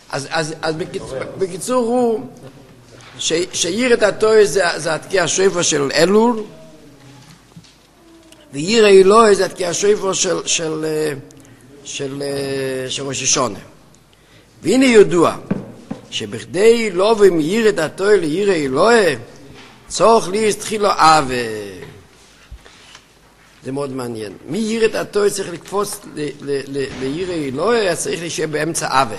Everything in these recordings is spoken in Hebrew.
אז בקיצור הוא שיראת התורה זה התקיע השופר של אלול, וירא אלוהי זה התקיע השופר של ראש השונה. והנה ידוע שבכדי לא ומיראת התורה לירא אלוהי צורך לי התחילו אבה. זה מאוד מעניין. מיראת התורה צריך לקפוץ לירא אלוהי, אז צריך להישאר באמצע אבה.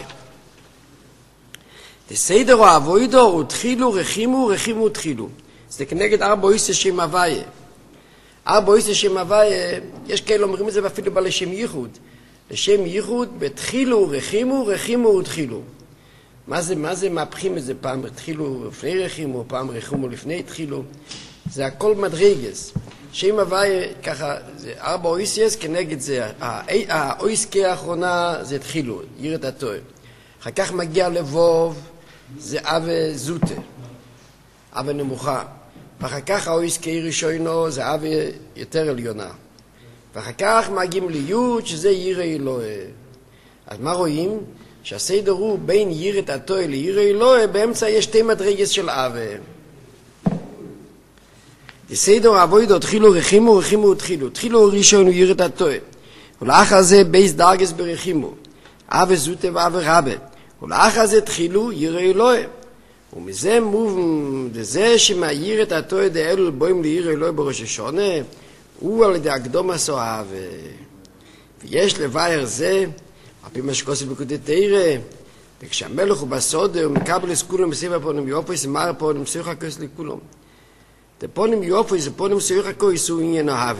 בסדר או אבוידו הוא תחילו רחימו רחימו תחילו. זה כנגד ארבע איסה שם הוויה. ארבע איסה שם הוויה, יש כאלה אומרים את זה אפילו בלשם ייחוד. לשם ייחוד בתחילו רחימו רחימו ותחילו. מה זה מהפכים את זה? פעם תחילו לפני רחימו, פעם רחימו לפני תחילו. זה הכל מדרגס. שם הוויה ככה, זה ארבע איסס כנגד זה. האיסקה האחרונה זה תחילו, יראת התורה. אחר כך מגיע לבוב, זה אבה זוטה, אבה נמוכה. ואחר כך האויסקה ראשונו זה אבה יותר עליונה. ואחר כך מגיעים ליוד שזה ירא אלוהי. אז מה רואים? שהסדר הוא בין יראת התורה לירא אלוהי, באמצע יש שתי מדרגות של אבה. בסדר אבוידו תחילו רחימו רחימו ותחילו. תחילו ראשון הוא יראת התורה. ולאחר זה בייס דרגס ברחימו. אבה זוטה ואבה רבה. ולאחר זה תחילו ירא אלוהי. ומזה מובן, וזה שמאיר את התורה דאלו בוים לירא אלוהי בראש השונה, הוא על ידי הקדום הסוהב. ויש לבאר זה, על פי מה שכוסף בקודי תירא, וכשהמלך הוא בסוד, הוא מקבל את כולם בסביב פונים יופויס, אמר פונים סיוחה כוס לכולם. פונים יופויס ופונים סיוחה כוס הוא עניין אוהב.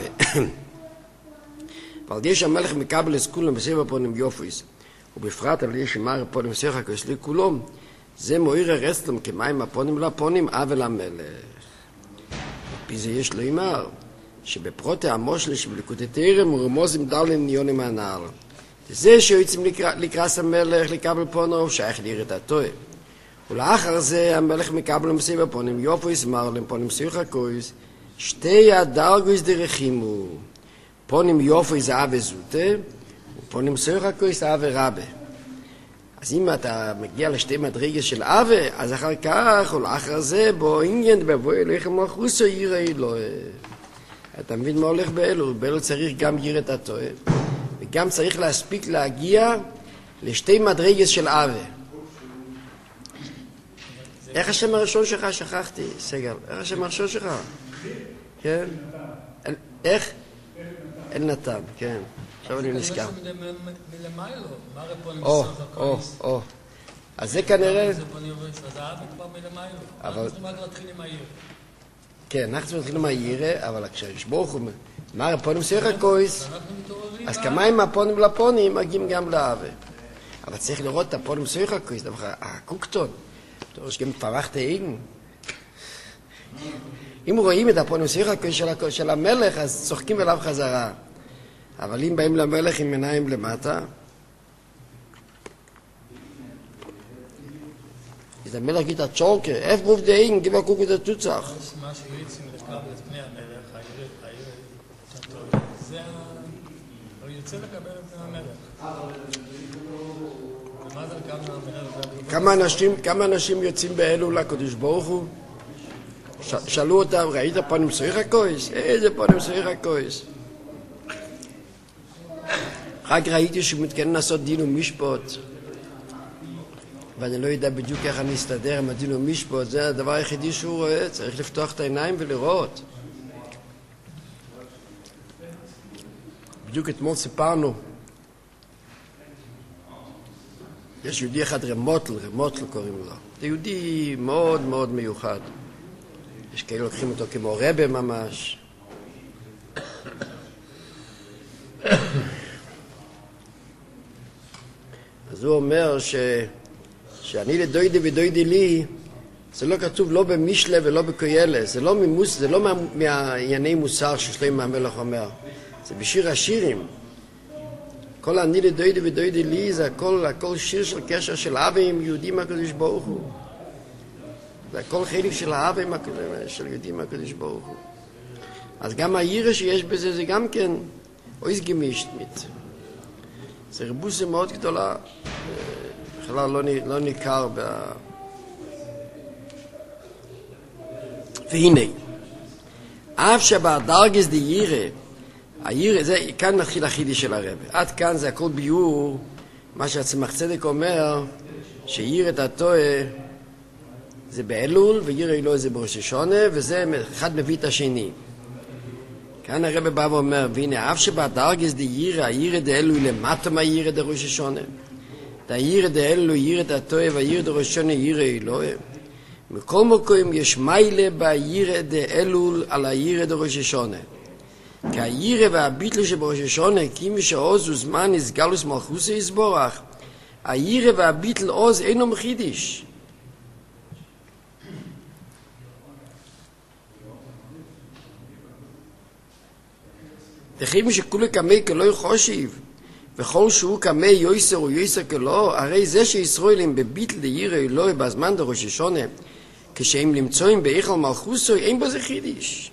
אבל יש המלך מקבל את כולם בסביב פונים יופויס, ובפרט על ידי שמר פונים סיוחה כוס לכולם, זה מויר הרסלם כמים הפונים לפונים אבל המלך. פי זה יש לו אמר, שבפרוטי המושל שבליקוטי תירא מרמוזים דלם ניונים הנעל. זה שיוצאים לקרס המלך לקבל פונו שייך ליראת התורה. ולאחר זה המלך מקבל מסביב הפונים יופויס מרלם פונים סיוחה כויס, שתי הדרגויס דרחימו. פונים יופויס זה אבה זוטה, ופונים סיוחה כויס זה אבה רבה. אז אם אתה מגיע לשתי מדרגות של אבה, אז אחר כך ולאחר זה בו עניין בבוא אליך מלכוסו ירא אלוהי. אתה מבין מה הולך באלו? באלו צריך גם יראת התורה, וגם צריך להספיק להגיע לשתי מדרגות של אבה. איך השם הראשון שלך? שכחתי, סגל. איך השם הראשון שלך? כן? איך? אלנתן, כן. עכשיו אני נזכר. אז זה כנראה... כן, אנחנו צריכים להתחיל עם הירא, אבל כשהשבוך הוא... מה הפונים סיוחה כויס? אז כמים הפונים לפונים מגיעים גם לאבה. אבל צריך לראות את הפונים סיוחה כויס, הקוקטון. יש גם פרח תאיגן. אם רואים את הפונים סיוחה כויס של המלך, אז צוחקים אליו חזרה. אבל אם באים למלך עם עיניים למטה, אז המלך גיד את צ'ורקה, איפה רוב דאין, גיבה קוק את התוצח. מה שיוצאים לקבל את פני המלך, זה הוא יוצא לקבל את פני המלך. כמה אנשים יוצאים באלו לקדוש ברוך הוא? שאלו אותם, ראית פנים סיוחה כויס? איזה פנים סיוחה כויס? רק ראיתי שהוא מתכוון לעשות דין ומשפט, ואני לא יודע בדיוק איך אני אסתדר עם הדין ומשפט. זה הדבר היחידי שהוא רואה, צריך לפתוח את העיניים ולראות. בדיוק אתמול סיפרנו, יש יהודי אחד רמוטל קוראים לו. זה יהודי מאוד מאוד מיוחד. יש כאלה לוקחים אותו כמו רבה ממש. אז הוא אומר שאני לדוידי ודוידי לי, זה לא כתוב לא במשלה ולא בקויאלה, זה לא מהענייני מוסר ששלמה המלך אומר, זה בשיר השירים. כל אני לדוידי ודוידי לי זה הכל שיר של קשר של אבא עם יהודים הקדוש ברוך הוא. זה הכל חלק של האבא של יהודים הקדוש ברוך הוא. אז גם הירא שיש בזה זה גם כן אויס גמישט מיט. זה רבוסה מאוד גדולה, בכלל לא ניכר והנה, אף שבדרגס די הירא, זה כאן מתחיל החידוש של הרב. עד כאן זה הכל ביור, מה שהצמח צדק אומר, שיראת התועה זה באלול, וירא אלוהי זה בראש השונה, וזה אחד מביא את השני. כאן הרב בא ואומר, והנה, אף שבדרגס די הירא די אלול למטה מהירא די ראש השונה. הירא די אלול יראת התועה, והירא די ראש השונה ירא אלוהי. מכל מקום יש מיילה בירא די אלול על הירא די ראש השונה. כי הירא והביטל שבראש השונה, כימי שעוז וזמן נסגלוס מלכוסי יסבורך, הירא והביטל עוז אינו מחידיש. וכימי שכולי כמי כלא חושיב, וכל שהוא כמי יויסר או יויסר כלא, הרי זה שישרואלים בביטל די ירא אלוהי בזמן די ראש השונה, כשהם נמצאים באיכל מלכוסו, אין בזה חידיש.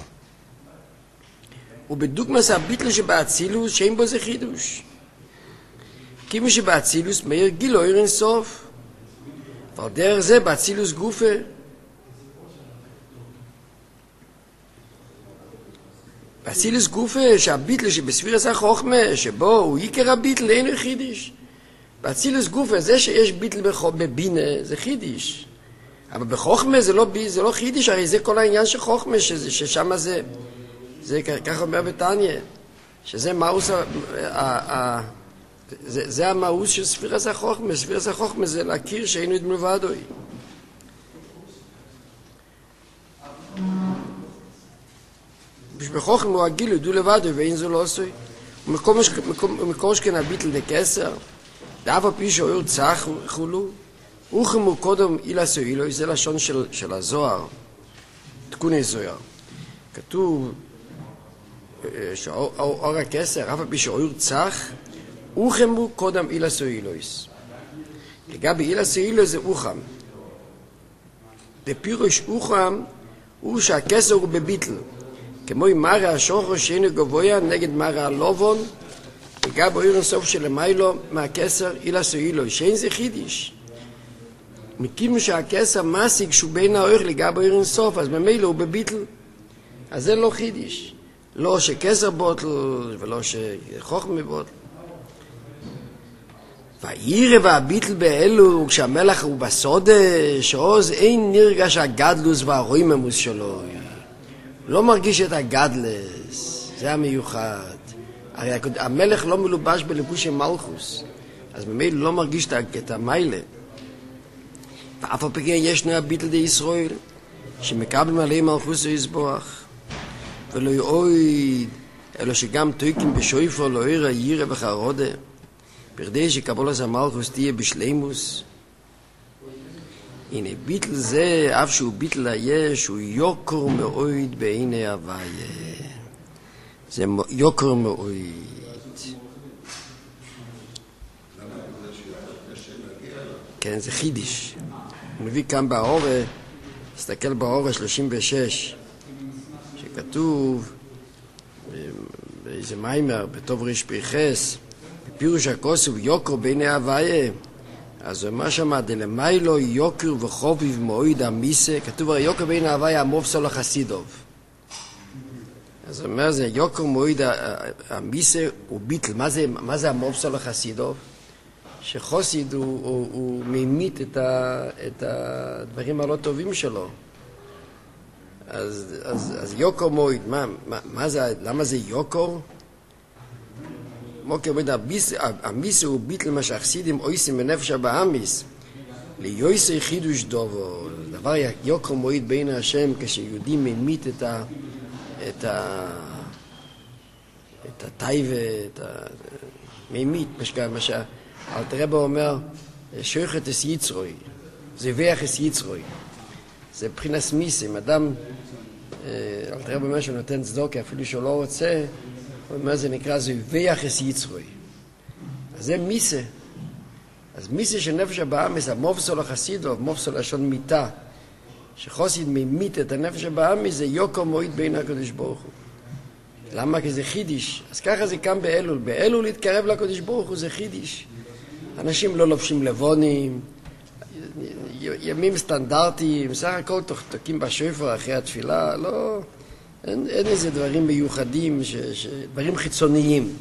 ובדוגמס הביטל שבאצילוס, שאין בו זה חידוש. כימי שבאצילוס מאיר גילו אין סוף. ועל דרך זה באצילוס גופה. באצילוס גופה שהביטל שבספירס החוכמה, שבו הוא עיקר הביטל, אין חידיש. באצילוס גופה זה שיש ביטל בבינה, זה חידיש. אבל בחוכמה זה לא חידיש, הרי זה כל העניין של חוכמה, ששם זה כך אומר בתניא, שזה מאוס, זה המאוס של ספירס החוכמה. ספירס החוכמה זה להכיר שאינו עד מלבדוי. בחוכמה הוא הגיל ידעו לבדוי ואין זו לא עשוי. ומקום שכן הביטל דקסר, דאף הפי שאויר צח וכולו, וכמו קודם אילה סוילו, זה לשון של הזוהר, תקוני זוהר. כתוב שאור הכסר, אף הפי שאויר צח, וכמו קודם אילה סוילויס. לגבי אילה סוילויס זה אוחם. בפירוש אוחם הוא שהכסר הוא בביטל. כמו עם מראה השוחר שאינו גבויה נגד מראה הלובון, לגבי אויר אינסוף שלמיילו מהכסר אילה סוילויס, שאין זה חידיש. מכיוון שהכסר משיג שהוא בין האורך לגבי אויר אינסוף, אז ממילא הוא בביטל. אז זה לא חידיש. לא שכסר בוטל ולא שחוכמה בוטל. והירא והביטל באלו, כשהמלך הוא בסודה, שעוז אין נרגש הגדלוס והרויממוס שלו. לא מרגיש את הגדלס, זה המיוחד. הרי המלך לא מלובש בלבוש של מלכוס, אז ממילא לא מרגיש את המיילה. ואף על פי כן ישנו הביטל די ישראל, שמקבלים עליהם מלכוס ויסבוח. ולא יאויד, אלא שגם תויקים בשויפר לא ירא ירא וחרודה, בכדי שקבולת המלכוס תהיה בשלימוס. הנה ביטל זה, אף שהוא ביטל היש, הוא יוקר מאויד בעיני הוויה. זה יוקר מאויד. כן, זה חידיש. הוא מביא כאן באורה, תסתכל באורה 36, שכתוב באיזה מיימר, בטוב ריש פרחס, בפירוש הכוסף יוקר בעיני הוויה. אז הוא אומר שמה, דלמיילו יוקר וחוביב מועיד המיסה, כתוב הרי יוקר בעיני הוויה המובסול החסידוב. אז הוא אומר, זה יוקר מועיד המיסה הוא ביטל. מה זה המובסול החסידוב? שחוסיד הוא מימית את הדברים הלא טובים שלו. אז יוקר מועיד, למה זה יוקר? מוקר מועיד המיסה הוא ביטל מה שהחסידים עושים בנפש הבאמיס. ליועסי חידוש דובו. דבר יוקר מועיד בין השם כשיהודי מימית את הטייבה, את המימית, מה שהאלתר רבי אומר, שויכת אס יצרוי, זה ויח אס יצרוי. זה מבחינת מיסה, אם אדם, אלתר רבי אומר שהוא נותן צדוקה, אפילו שהוא לא רוצה, הוא אומר, זה נקרא, זה ויח אס יצרוי. אז זה מיסה. אז מיסה של נפש הבאמיס, המובסול החסידוב, מובסול לשון מיתה, שחוסיד מימית את הנפש הבאמיס, זה יוקר מועיד בין הקדוש ברוך הוא. למה? כי זה חידיש. אז ככה זה כאן באלול. באלול להתקרב לקדוש ברוך הוא זה חידיש. אנשים לא לובשים לבונים, ימים סטנדרטיים, סך הכל תוקעים בשופר אחרי התפילה, לא, אין איזה דברים מיוחדים, דברים חיצוניים.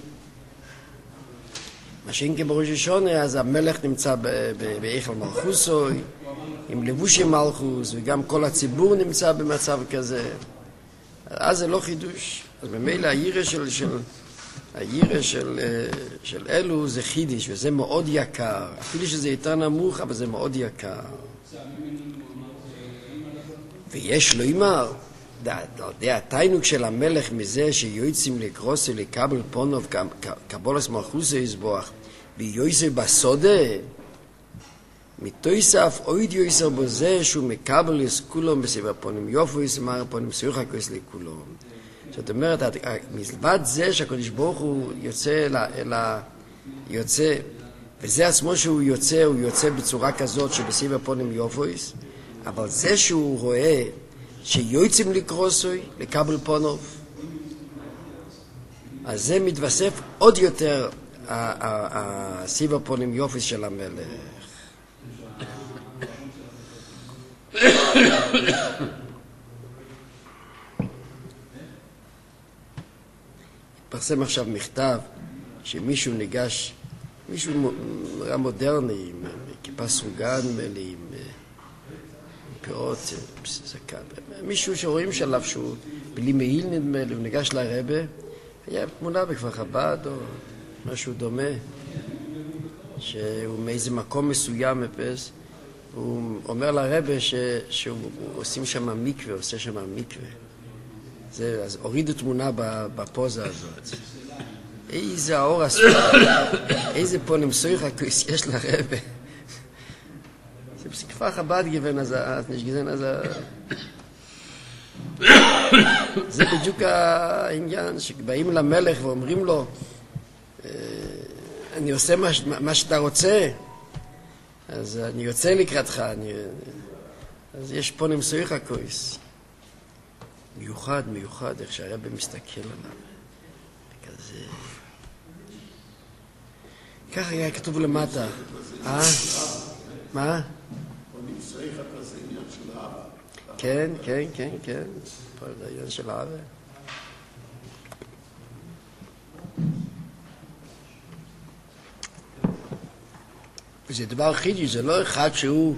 מה שאם כבראש השונה, אז המלך נמצא בהיכל מלכוסוי, עם לבושי מלכוס, וגם כל הציבור נמצא במצב כזה. אז זה לא חידוש. אז ממילא הירא של אלו זה חידיש, וזה מאוד יקר. אפילו שזה יותר נמוך, אבל זה מאוד יקר. ויש לו אמר, התיינוק של המלך מזה שיועצים לקרוסי לקבל פונוב קבולס מלכוסי יסבוח ויועצי בסודה, מתויסף אויד יויסר בזה שהוא מקבל לסכולום בסביב הפונים יופו יסמר הפונים סויכה כוס לכולום. זאת אומרת, מלבד זה שהקדוש ברוך הוא יוצא, וזה עצמו שהוא יוצא בצורה כזאת שבסביב הפונים יופויס, אבל זה שהוא רואה שיועצים לקרוסוי, לקבל פונוב, אז זה מתווסף עוד יותר סביב הפונים יופויס של המלך. פרסם עכשיו מכתב שמישהו ניגש, מישהו מודרני, עם כיפה סרוגה נדמה לי, עם פאות, זקן, מישהו שרואים שלב שהוא בלי מעיל נדמה לי, הוא ניגש לרבה, היה תמונה בכפר חב"ד או משהו דומה, שהוא מאיזה מקום מסוים מפס, הוא אומר לרבה שהוא עושים שם מקווה, עושה שם מקווה. אז הורידו תמונה בפוזה הזאת. איזה האור הספר, איזה פה נמסויך הכוס יש לרבה. זה בסכפה חב"ד גוון אז נשגזן אז זה בדיוק העניין שבאים למלך ואומרים לו אני עושה מה שאתה רוצה, אז אני יוצא לקראתך, אז יש פה נמסויך הכוס. מיוחד, איך שהרבא מסתכל עליו. כזה. ככה היה כתוב למטה. מה? כן. פה זה העניין של האבא. וזה דבר חידיש, זה לא אחד שהוא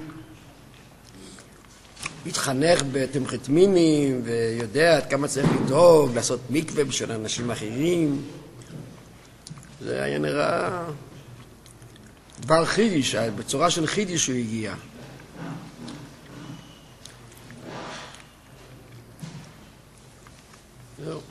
מתחנך בתמחת מינים ויודע עד כמה צריך לדאוג, לעשות מקווה בשביל אנשים אחרים. זה היה נראה דבר חידיש, בצורה של חידיש הוא הגיע. זהו.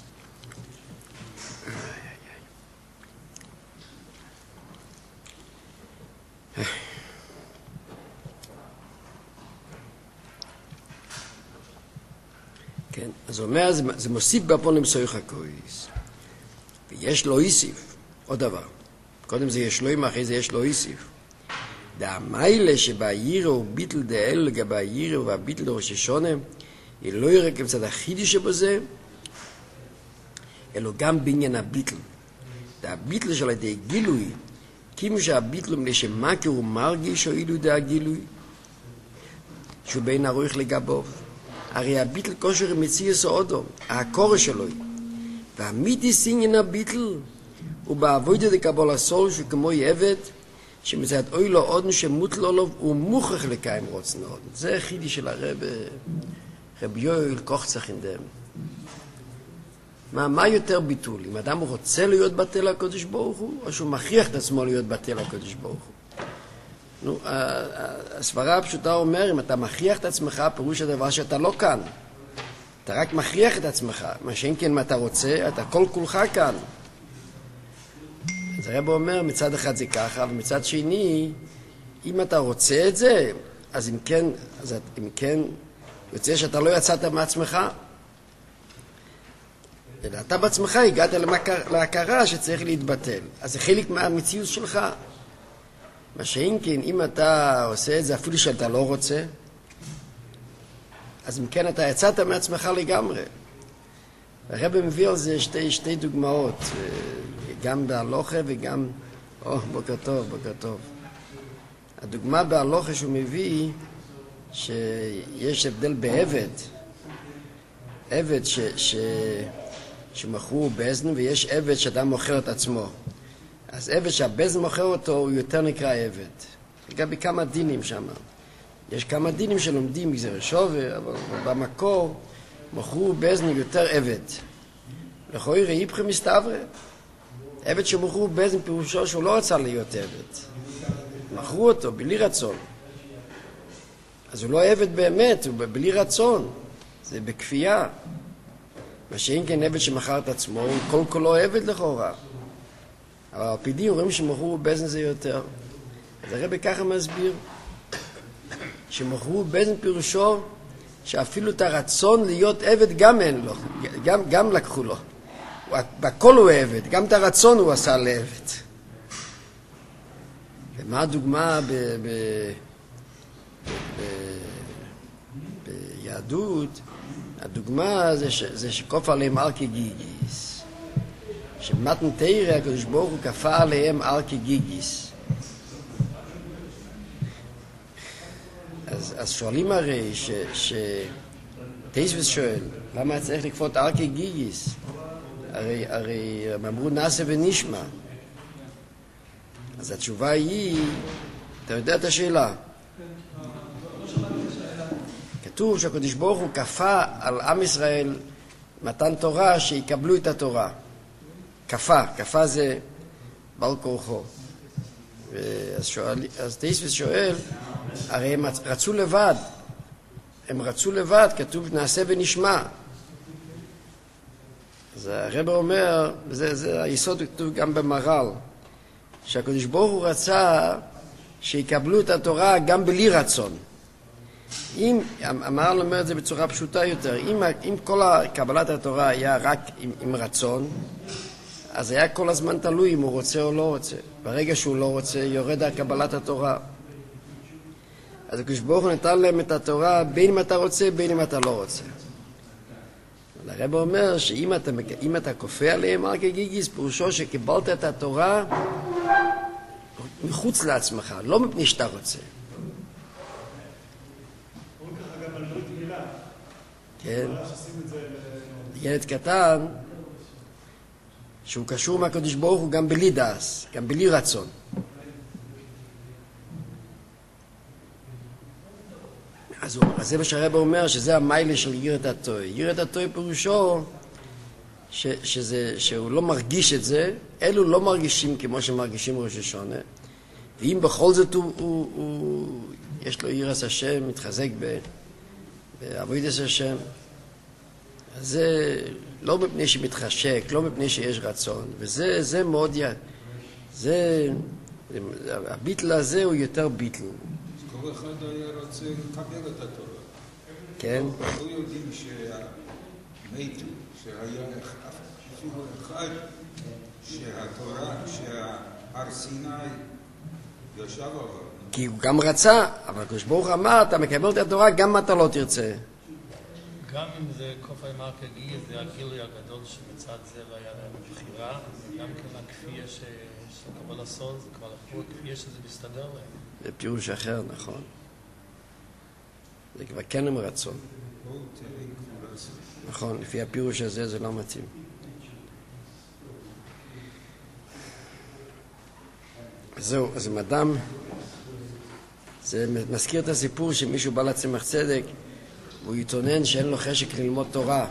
כן, אז הוא אומר, זה מוסיף בפונים סויך הכויס. ויש לו איסיף, עוד דבר. קודם זה יש לו עם, אחרי זה יש לו איסיף. דהמיילה שבעירה הוא ביטל דאל לגבי העירה והביטל לראש השונה, היא לא יראה כמצד החידי שבזה, אלא גם בעניין הביטל. והביטל של ידי גילוי, כמו שהביטל מלשמקר הוא מרגיש או אילו דה הגילוי, שהוא בין הרוח לגבוב. הרי הביטל כושר מציאס אודו, הקורא שלו. והמיתיס עניין הביטל הוא בעבודה דקבול הסול שכמו עבד, שמצד אוי לו אודן שמוטל לו הוא מוכרח לקיים רוצן אודן. זה חידי של רבי יואל קוחצח אינדם. מה יותר ביטול? אם אדם רוצה להיות בטל הקודש ברוך הוא, או שהוא מכריח את עצמו להיות בטל הקודש ברוך הוא? נו, הסברה הפשוטה אומר, אם אתה מכריח את עצמך, פירוש הדבר שאתה לא כאן. אתה רק מכריח את עצמך. מה שאם כן, מה אתה רוצה, אתה כל כולך כאן. אז הרב אומר, מצד אחד זה ככה, ומצד שני, אם אתה רוצה את זה, אז אם כן, יוצא שאתה לא יצאת מעצמך. אלא אתה בעצמך הגעת להכרה שצריך להתבטל. אז זה חלק מהמציאות שלך. מה שאם כן, אם אתה עושה את זה אפילו שאתה לא רוצה, אז אם כן אתה יצאת מעצמך לגמרי. הרב מביא על זה שתי דוגמאות, גם בהלוכה וגם בוקר טוב, בוקר טוב. הדוגמה בהלוכה שהוא מביא שיש הבדל בעבד. עבד שמכרו בזן, ויש עבד שאדם מוכר את עצמו. אז עבד שהבזן מוכר אותו הוא יותר נקרא עבד. לגבי כמה דינים שם. יש כמה דינים שלומדים מגזר שובר, אבל במקור מכרו בזן יותר עבד. לכאורה היפכא מסתברא. עבד שמכרו בזן פירושו שהוא לא רצה להיות עבד. מכרו אותו בלי רצון. אז הוא לא עבד באמת, הוא בלי רצון. זה בכפייה. מה שאין כן עבד שמכר את עצמו, הוא כל כולו עבד לכאורה. אבל על פי דין רואים שמכרו בזן זה יותר. אז הרבי ככה מסביר, שמכרו בזן פירושו שאפילו את הרצון להיות עבד גם אין לו, גם לקחו לו. בכל הוא עבד, גם את הרצון הוא עשה לעבד. ומה הדוגמה ביהדות? הדוגמה זה שכוף עליהם הר כגיגיס. שמתן תורה הקדוש ברוך הוא כפה עליהם הר כגיגיס. אז שואלים הרי תייסבס שואל, למה צריך לכפות הר כגיגיס? הרי הם אמרו נעשה ונשמע. אז התשובה היא, אתה יודע את השאלה? כתוב שהקדוש ברוך הוא כפה על עם ישראל מתן תורה שיקבלו את התורה. כפה זה בעל כורחו. אז תייסבס שואל, הרי הם רצו לבד, כתוב נעשה ונשמע. אז הרב אומר, זה היסוד כתוב גם במר"ל, שהקדוש ברוך הוא רצה שיקבלו את התורה גם בלי רצון. המר"ל אומר את זה בצורה פשוטה יותר, אם כל קבלת התורה היה רק עם רצון, אז היה כל הזמן תלוי אם הוא רוצה או לא רוצה. ברגע שהוא לא רוצה, יורד על קבלת התורה. אז הקדוש ברוך הוא נתן להם את התורה בין אם אתה רוצה, בין אם אתה לא רוצה. הרב אומר שאם אתה כופה עליהם הר כגיגיס, פירושו שקיבלת את התורה מחוץ לעצמך, לא מפני שאתה רוצה. כן. ילד קטן שהוא קשור מהקדוש ברוך הוא גם בלי דאס, גם בלי רצון. אז זה מה שהרב אומר, שזה המיילה של יראת התורה. יראת התורה פירושו שהוא לא מרגיש את זה, אלו לא מרגישים כמו שמרגישים ראש השונה. ואם בכל זאת יש לו יראת השם, מתחזק בעבודת השם, אז זה לא מפני שמתחשק, לא מפני שיש רצון. וזה מאוד הביטל הזה הוא יותר ביטל. כל אחד היה רוצה לקבל את התורה. כן. אנחנו יודעים שהמתו, שהיה אפילו אחד, שהתורה, שהר סיני ישב עליו. כי הוא גם רצה, אבל הקדוש ברוך אמר, אתה מקבל את התורה גם אם אתה לא תרצה. גם אם זה קוף הימר כגיגיס, זה הגילוי הגדול שמצד זה לא היה להם בחירה, גם כן הכפייה שקבל הסוד, זה כבר לקחו הכפייה שזה מסתדר להם. זה פירוש אחר, נכון. זה כבר כן עם רצון. נכון, לפי הפירוש הזה זה לא מתאים. זהו, אז אם אדם, זה מזכיר את הסיפור שמישהו בא לצמח צדק, והוא יתונן שאין לו חשק ללמוד תורה.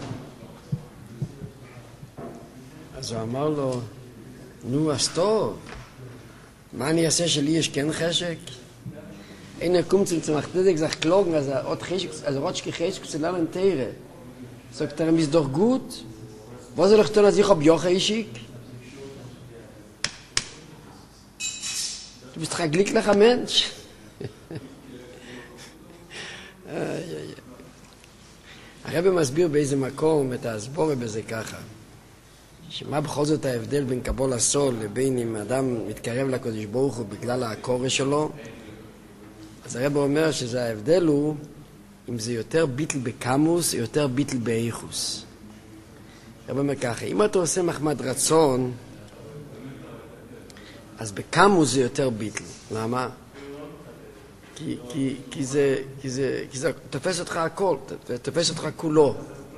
אז הוא אמר לו, נו, אז טוב, מה אני אעשה שלי יש כן חשק? Einer kommt zum Zimachtzedek, sagt Klogen, also Rotschke Cheshk zu lernen Teire. Sagt er, ist doch gut. Was soll ich tun, als ich hab Jocha Ischik? Du bist doch ein glücklicher Mensch. הרב מסביר באיזה מקום את ההסבורה בזה ככה. שמה בכל זאת ההבדל בין קבול הסול לבין אם אדם מתקרב לקדוש ברוך הוא בגלל הקורש שלו? אז הרב אומר שזה ההבדל הוא אם זה יותר ביטל בקמוס או יותר ביטל באיכוס. הרב אומר ככה, אם אתה עושה מחמד רצון, אז בקמוס זה יותר ביטל. למה? כי זה תופס אותך הכל, תופס אותך כולו.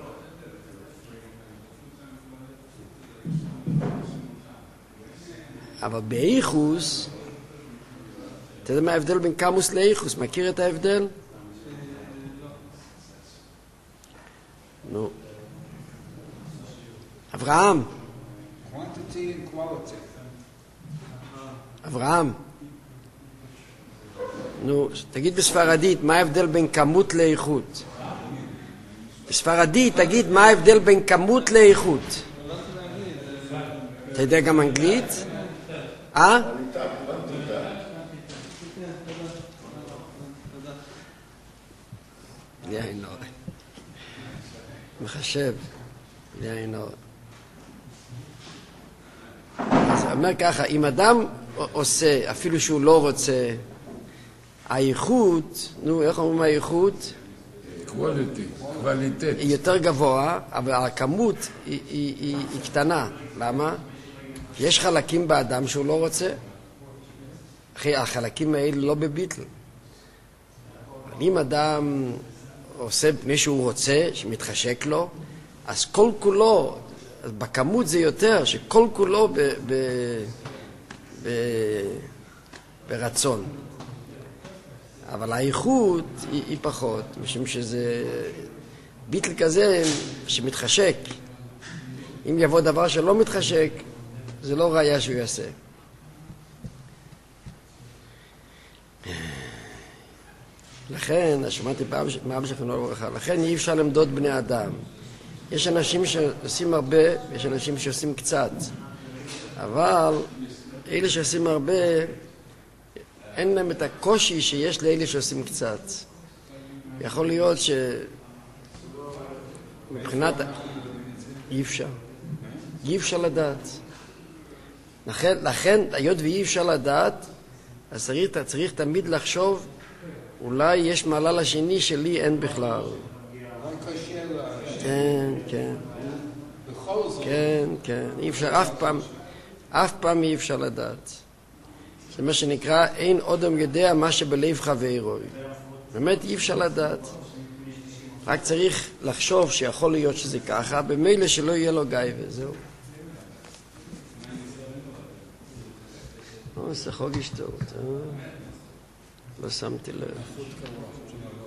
אבל באיחוס, אתה יודע מה ההבדל בין קמוס לאיחוס? מכיר את ההבדל? נו. אברהם. Quantity and quality. אברהם. נו, תגיד בספרדית, מה ההבדל בין כמות לאיכות? בספרדית, תגיד מה ההבדל בין כמות לאיכות. אתה יודע גם אנגלית? יאינו. מחשב. יאינו. אז הוא אומר ככה, אם אדם עושה, אפילו שהוא לא רוצה, האיכות, נו, איך אומרים האיכות? קואליטט. היא יותר גבוה, אבל הכמות היא קטנה. למה? יש חלקים באדם שהוא לא רוצה. אחי, החלקים האלה לא בביטל. אם אדם עושה מי שהוא רוצה, שמתחשק לו, אז כל כולו, אז בכמות זה יותר, שכל כולו ברצון. אבל האיכות היא פחות, משום שזה ביטל כזה שמתחשק. אם יבוא דבר שלא מתחשק, זה לא ראיה שהוא יעשה. לכן, שמעתי פעם מאבא שלכם לא ברכה, לכן אי אפשר למדוד בני אדם. יש אנשים שעושים הרבה, יש אנשים שעושים קצת. אבל אלה שעושים הרבה, אין להם את הקושי שיש לאלה שעושים קצת. יכול להיות שמבחינת אי אפשר. אי אפשר לדעת. לכן, היות ואי אפשר לדעת, אז צריך תמיד לחשוב, אולי יש מעלה לשני שלי אין בכלל. כן, כן. כן, כן. אי אפשר, אף פעם אי אפשר לדעת. זה מה שנקרא, אין אודם יודע מה שבלב חברו. באמת אי אפשר לדעת. רק צריך לחשוב שיכול להיות שזה ככה, במילא שלא יהיה לו גיא וזהו. זה חוג השתות, לא שמתי לב.